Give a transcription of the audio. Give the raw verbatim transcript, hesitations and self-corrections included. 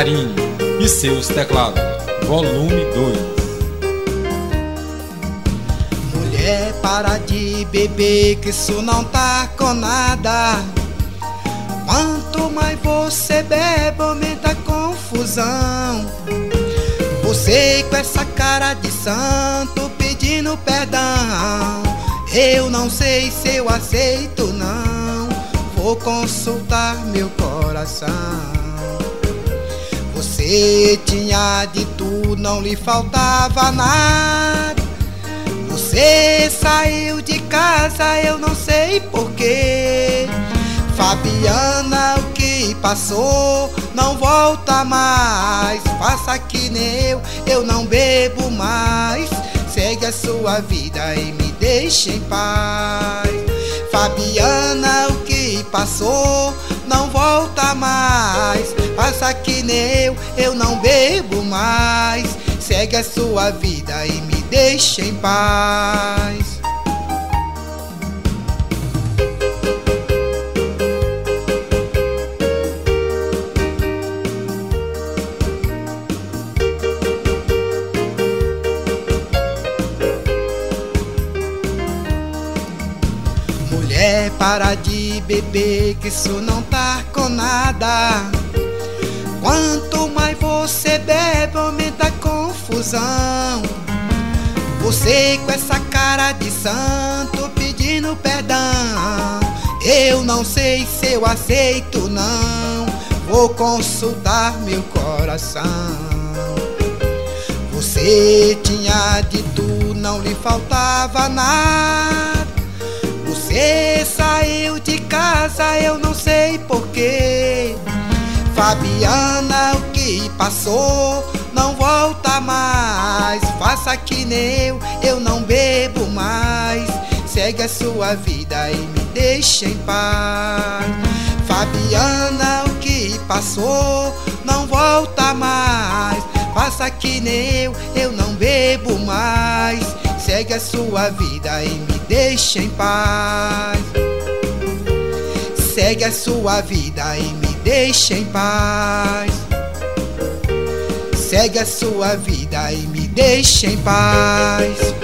Carinho e seus teclados, volume dois. Mulher, para de beber, que isso não tá com nada. Quanto mais você bebe, aumenta a confusão. Você com essa cara de santo pedindo perdão. Eu não sei se eu aceito, não. Vou consultar meu coração. Você tinha de tudo, não lhe faltava nada. Você saiu de casa, eu não sei porquê. Fabiana, o que passou não volta mais. Faça que nem eu, eu não bebo mais. Segue a sua vida e me deixe em paz. Fabiana, o que passou não volta mais. Faça que nem eu, eu não bebo mais. Segue a sua vida e me deixe em paz. Mulher, para de beber, que isso não tá com nada. Quanto mais você bebe, aumenta a confusão. Você com essa cara de santo pedindo perdão. Eu não sei se eu aceito, não. Vou consultar meu coração. Você tinha de tudo, não lhe faltava nada. Você saiu de casa, eu não sei porquê. Fabiana, o que passou não volta mais. Faça que nem eu, eu não bebo mais. Segue a sua vida e me deixe em paz. Fabiana, o que passou não volta mais. Faça que nem eu, eu não bebo mais. Segue a sua vida e me deixe em paz. Segue a sua vida e me deixe em paz. Segue a sua vida e me deixe em paz.